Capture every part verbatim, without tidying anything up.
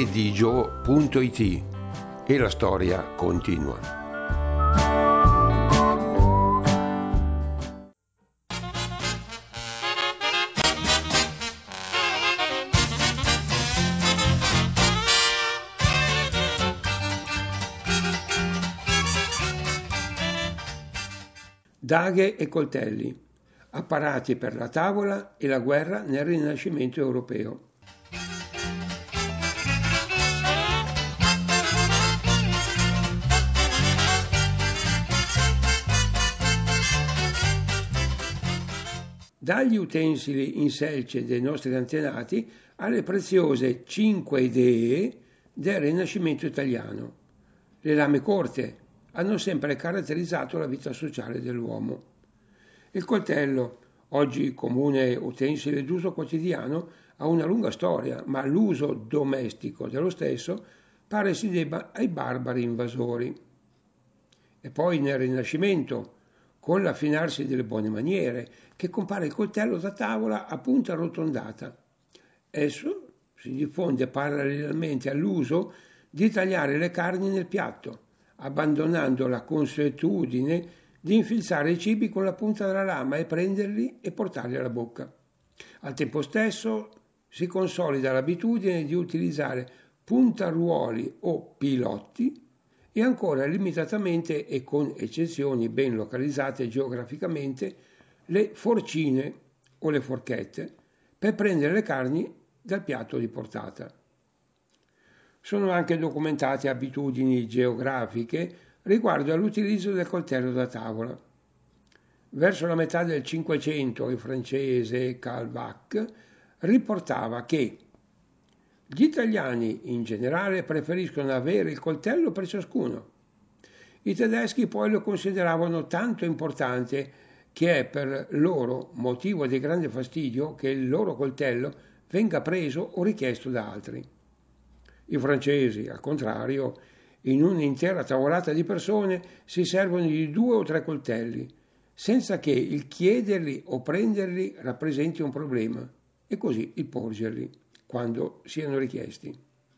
edigio punto it e la storia continua. Daghe e coltelli, apparati per la tavola e la guerra nel Rinascimento europeo. Dagli utensili in selce dei nostri antenati alle preziose cinque idee del Rinascimento italiano. Le lame corte hanno sempre caratterizzato la vita sociale dell'uomo. Il coltello, oggi comune utensile d'uso quotidiano, ha una lunga storia, ma l'uso domestico dello stesso pare si debba ai barbari invasori. E poi nel Rinascimento, con l'affinarsi delle buone maniere, che compare il coltello da tavola a punta arrotondata. Esso si diffonde parallelamente all'uso di tagliare le carni nel piatto, abbandonando la consuetudine di infilzare i cibi con la punta della lama e prenderli e portarli alla bocca. Al tempo stesso si consolida l'abitudine di utilizzare puntaruoli o pilotti e ancora limitatamente e con eccezioni ben localizzate geograficamente le forcine o le forchette per prendere le carni dal piatto di portata. Sono anche documentate abitudini geografiche riguardo all'utilizzo del coltello da tavola. Verso la metà del Cinquecento il francese Karl Bach riportava che gli italiani in generale preferiscono avere il coltello per ciascuno. I tedeschi poi lo consideravano tanto importante che è per loro motivo di grande fastidio che il loro coltello venga preso o richiesto da altri. I francesi, al contrario, in un'intera tavolata di persone si servono di due o tre coltelli, senza che il chiederli o prenderli rappresenti un problema, e così il porgerli quando siano richiesti.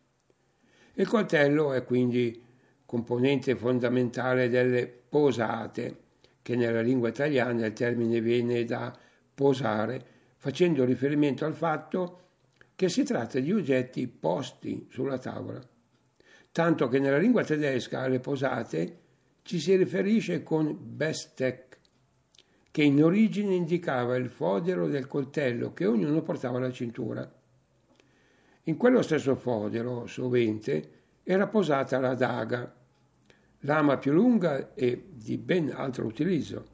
Il coltello è quindi componente fondamentale delle posate, che nella lingua italiana il termine viene da posare, facendo riferimento al fatto che si tratta di oggetti posti sulla tavola. Tanto che nella lingua tedesca alle posate ci si riferisce con Besteck, che in origine indicava il fodero del coltello che ognuno portava alla cintura. In quello stesso fodero, sovente, era posata la daga, lama più lunga e di ben altro utilizzo.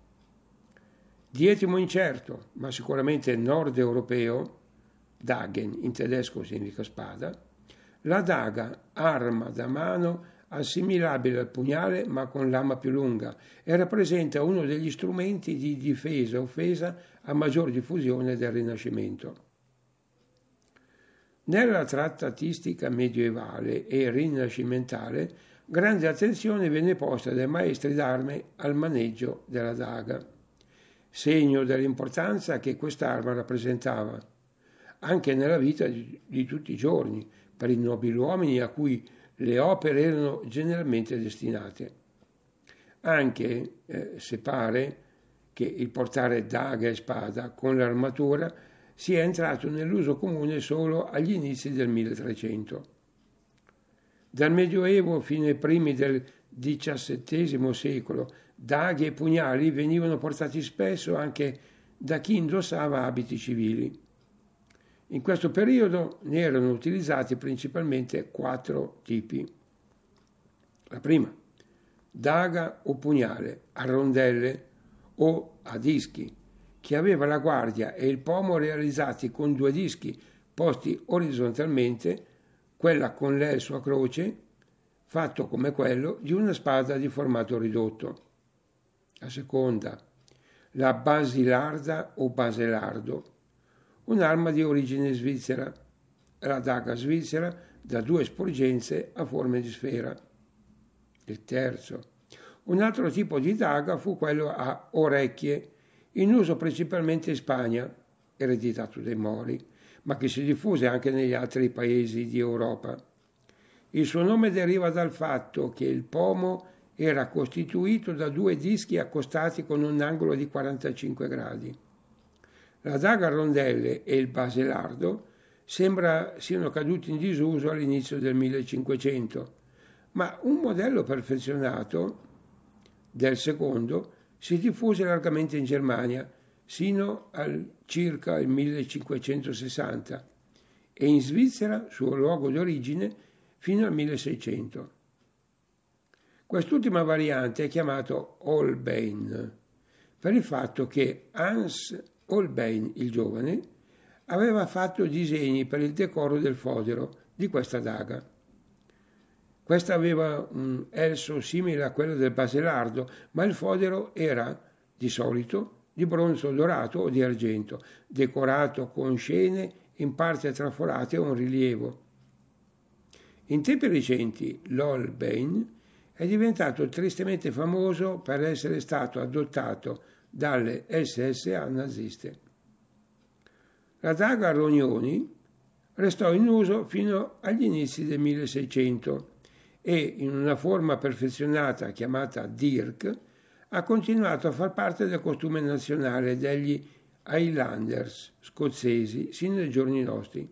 Di etimo incerto, ma sicuramente nord europeo, Dagen in tedesco significa spada, la daga, arma da mano assimilabile al pugnale ma con lama più lunga, e rappresenta uno degli strumenti di difesa e offesa a maggior diffusione del Rinascimento. Nella trattatistica medievale e rinascimentale grande attenzione venne posta dai maestri d'arme al maneggio della daga, segno dell'importanza che quest'arma rappresentava anche nella vita di, di tutti i giorni per i nobiluomini a cui le opere erano generalmente destinate. Anche eh, se pare che il portare daga e spada con l'armatura sia entrato nell'uso comune solo agli inizi del milletrecento. Dal Medioevo fino ai primi del diciassettesimo secolo, daghe e pugnali venivano portati spesso anche da chi indossava abiti civili. In questo periodo ne erano utilizzati principalmente quattro tipi. La prima, daga o pugnale a rondelle o a dischi, che aveva la guardia e il pomo realizzati con due dischi posti orizzontalmente, quella con l'elso a croce, fatto come quello di una spada di formato ridotto. La seconda, la basilarda o baselardo, un'arma di origine svizzera, la daga svizzera da due sporgenze a forma di sfera. Il terzo, un altro tipo di daga fu quello a orecchie, in uso principalmente in Spagna, ereditato dai Mori, ma che si diffuse anche negli altri paesi di Europa. Il suo nome deriva dal fatto che il pomo era costituito da due dischi accostati con un angolo di quarantacinque gradi. La daga a rondelle e il baselardo sembra siano caduti in disuso all'inizio del millecinquecento, ma un modello perfezionato del secondo si diffuse largamente in Germania sino al circa il millecinquecentosessanta e in Svizzera, suo luogo d'origine, fino al milleseicento. Quest'ultima variante è chiamato Holbein per il fatto che Hans Holbein il giovane aveva fatto disegni per il decoro del fodero di questa daga. Questa aveva un elso simile a quello del baselardo, ma il fodero era, di solito, di bronzo dorato o di argento, decorato con scene in parte trafolate o in rilievo. In tempi recenti l'Holbein è diventato tristemente famoso per essere stato adottato dalle S S A naziste. La daga a rognoni restò in uso fino agli inizi del milleseicento e, in una forma perfezionata chiamata dirk, ha continuato a far parte del costume nazionale degli Highlanders scozzesi sino ai giorni nostri.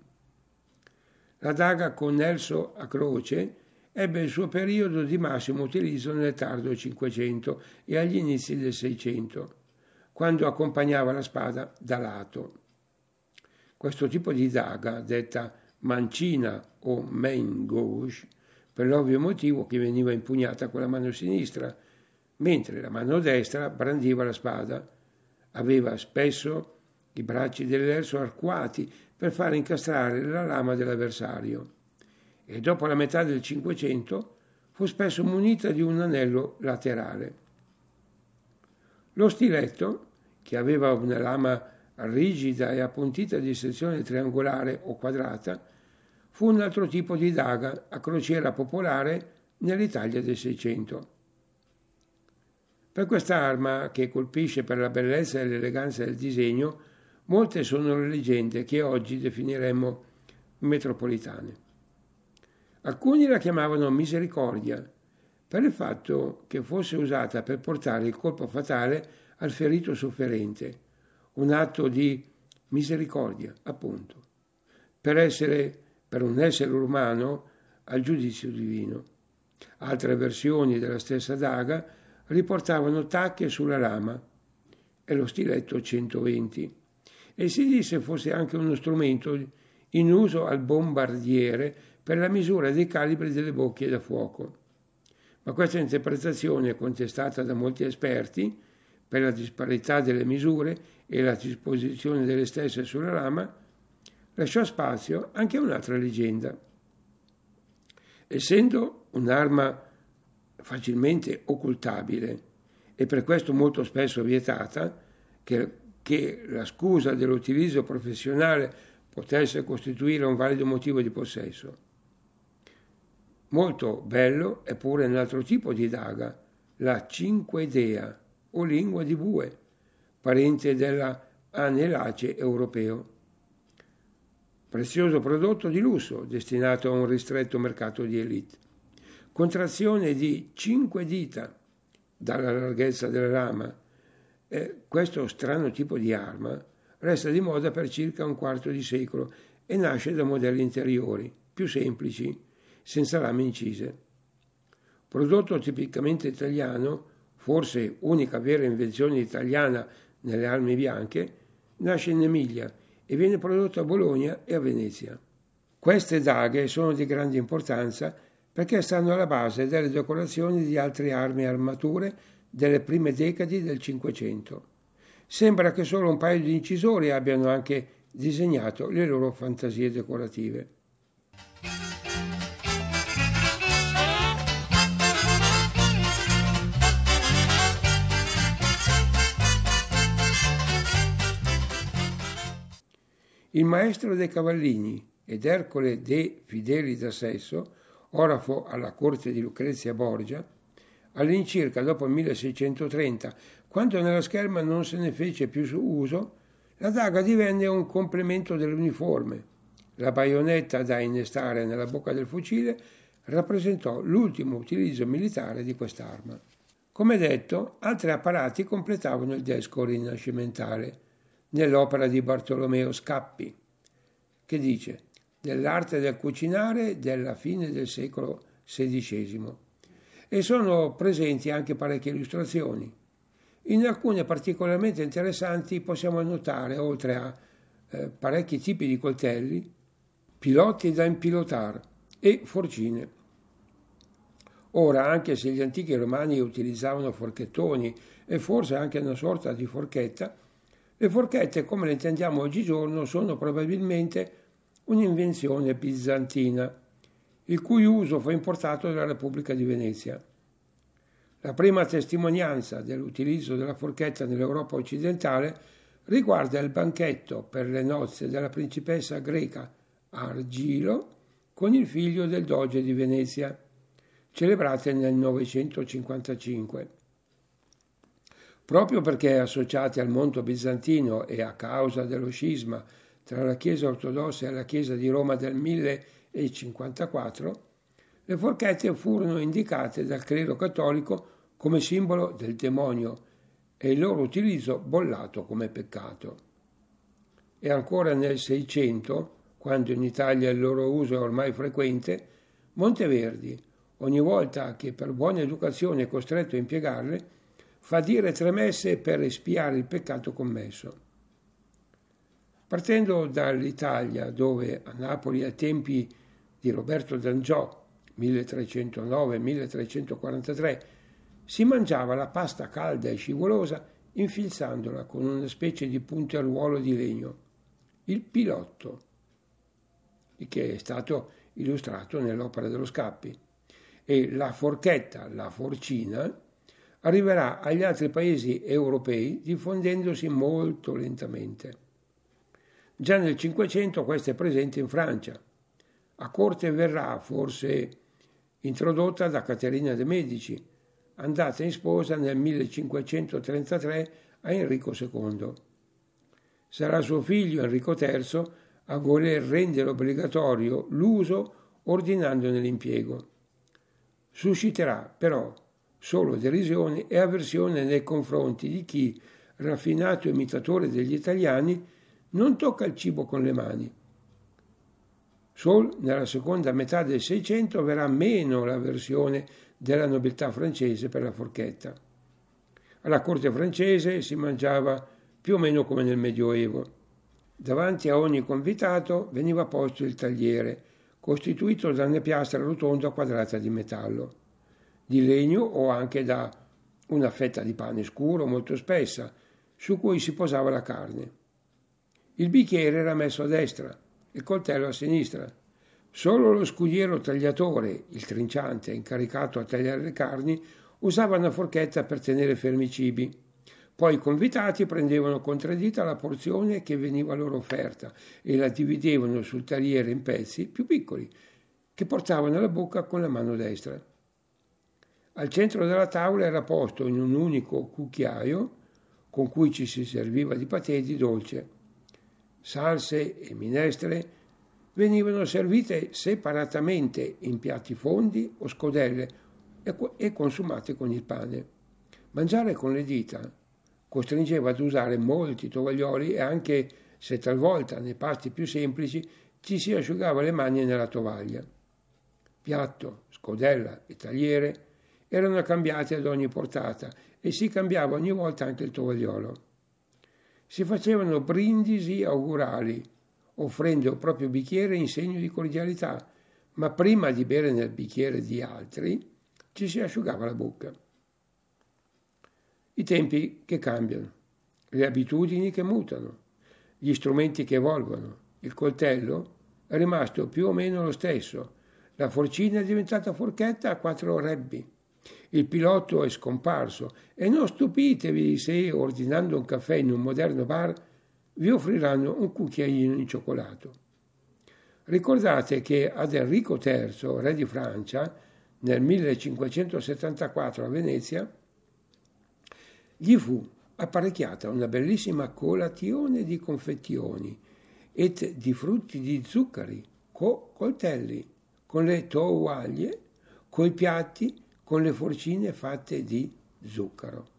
La daga con elso a croce ebbe il suo periodo di massimo utilizzo nel tardo Cinquecento e agli inizi del Seicento, quando accompagnava la spada da lato. Questo tipo di daga, detta mancina o main gauche, per l'ovvio motivo che veniva impugnata con la mano sinistra, mentre la mano destra brandiva la spada. Aveva spesso i bracci dell'elso arcuati per far incastrare la lama dell'avversario e dopo la metà del Cinquecento fu spesso munita di un anello laterale. Lo stiletto, che aveva una lama rigida e appuntita di sezione triangolare o quadrata, fu un altro tipo di daga a crociera popolare nell'Italia del Seicento. Per quest'arma, che colpisce per la bellezza e l'eleganza del disegno, molte sono le leggende che oggi definiremmo metropolitane. Alcuni la chiamavano misericordia, per il fatto che fosse usata per portare il colpo fatale al ferito sofferente, un atto di misericordia, appunto, per essere, per un essere umano, al giudizio divino. Altre versioni della stessa daga riportavano tacche sulla lama e lo stiletto centoventi, e si disse fosse anche uno strumento in uso al bombardiere per la misura dei calibri delle bocche da fuoco. Ma questa interpretazione, contestata da molti esperti per la disparità delle misure e la disposizione delle stesse sulla lama, lasciò spazio anche a un'altra leggenda. Essendo un'arma facilmente occultabile e per questo molto spesso vietata, che, che la scusa dell'utilizzo professionale potesse costituire un valido motivo di possesso. Molto bello è pure un altro tipo di daga, la cinquedea o lingua di bue, parente della Anelace europeo. Prezioso prodotto di lusso destinato a un ristretto mercato di elite. Contrazione di cinque dita dalla larghezza della lama. E questo strano tipo di arma resta di moda per circa un quarto di secolo e nasce da modelli interiori, più semplici, senza lame incise. Prodotto tipicamente italiano, forse unica vera invenzione italiana nelle armi bianche, nasce in Emilia e viene prodotto a Bologna e a Venezia. Queste daghe sono di grande importanza perché stanno alla base delle decorazioni di altre armi e armature delle prime decadi del Cinquecento. Sembra che solo un paio di incisori abbiano anche disegnato le loro fantasie decorative. Il maestro dei cavallini ed Ercole de Fideli da Sesso, orafo alla corte di Lucrezia Borgia, all'incirca dopo il milleseicentotrenta, quando nella scherma non se ne fece più uso, la daga divenne un complemento dell'uniforme. La baionetta da innestare nella bocca del fucile rappresentò l'ultimo utilizzo militare di quest'arma. Come detto, altri apparati completavano il desco rinascimentale, nell'opera di Bartolomeo Scappi, che dice dell'arte del cucinare della fine del secolo sedicesimo, e sono presenti anche parecchie illustrazioni. In alcune particolarmente interessanti possiamo notare, oltre a eh, parecchi tipi di coltelli, pilotti da impilotar e forcine. Ora, anche se gli antichi romani utilizzavano forchettoni e forse anche una sorta di forchetta, le forchette come le intendiamo oggigiorno sono probabilmente un'invenzione bizantina, il cui uso fu importato dalla Repubblica di Venezia. La prima testimonianza dell'utilizzo della forchetta nell'Europa occidentale riguarda il banchetto per le nozze della principessa greca Argilo con il figlio del doge di Venezia, celebrate nel novecentocinquantacinque. Proprio perché associati al mondo bizantino e a causa dello scisma tra la Chiesa ortodossa e la Chiesa di Roma del millecinquantaquattro, le forchette furono indicate dal clero cattolico come simbolo del demonio e il loro utilizzo bollato come peccato. E ancora nel Seicento, quando in Italia il loro uso è ormai frequente, Monteverdi, ogni volta che per buona educazione è costretto a impiegarle, fa dire tre messe per espiare il peccato commesso. Partendo dall'Italia, dove a Napoli ai tempi di Roberto d'Angiò, milletrecentonove milletrecentoquarantatré, si mangiava la pasta calda e scivolosa infilzandola con una specie di punteruolo di legno, il pilotto, che è stato illustrato nell'opera dello Scappi, e la forchetta, la forcina, arriverà agli altri paesi europei diffondendosi molto lentamente. Già nel Cinquecento questa è presente in Francia. A corte verrà forse introdotta da Caterina de' Medici, andata in sposa nel millecinquecentotrentatré a Enrico secondo. Sarà suo figlio Enrico terzo a voler rendere obbligatorio l'uso ordinandone l'impiego. Susciterà però solo derisione e avversione nei confronti di chi, raffinato imitatore degli italiani, non tocca il cibo con le mani. Solo nella seconda metà del Seicento verrà meno l'avversione della nobiltà francese per la forchetta. Alla corte francese si mangiava più o meno come nel Medioevo. Davanti a ogni convitato veniva posto il tagliere, costituito da una piastra rotonda quadrata di metallo, di legno o anche da una fetta di pane scuro molto spessa, su cui si posava la carne. Il bicchiere era messo a destra, il coltello a sinistra. Solo lo scudiero tagliatore, il trinciante incaricato a tagliare le carni, usava una forchetta per tenere fermi i cibi. Poi i convitati prendevano contraddita la porzione che veniva loro offerta e la dividevano sul tagliere in pezzi più piccoli, che portavano alla bocca con la mano destra. Al centro della tavola era posto in un unico cucchiaio, con cui ci si serviva di patè di dolce. Salse e minestre venivano servite separatamente in piatti fondi o scodelle e consumate con il pane. Mangiare con le dita costringeva ad usare molti tovaglioli e anche se talvolta nei pasti più semplici ci si asciugava le mani nella tovaglia. Piatto, scodella e tagliere erano cambiati ad ogni portata e si cambiava ogni volta anche il tovagliolo. Si facevano brindisi augurali, offrendo il proprio bicchiere in segno di cordialità, ma prima di bere nel bicchiere di altri ci si asciugava la bocca. I tempi che cambiano, le abitudini che mutano, gli strumenti che evolvono. Il coltello è rimasto più o meno lo stesso, la forcina è diventata forchetta a quattro rebbi, il pilotto è scomparso e non stupitevi se, ordinando un caffè in un moderno bar, vi offriranno un cucchiaino in cioccolato. Ricordate che ad Enrico terzo, re di Francia, nel millecinquecentosettantaquattro a Venezia, gli fu apparecchiata una bellissima colazione di confezioni et di frutti di zuccheri, co coltelli, con le tovaglie, coi piatti, con le forcine fatte di zucchero.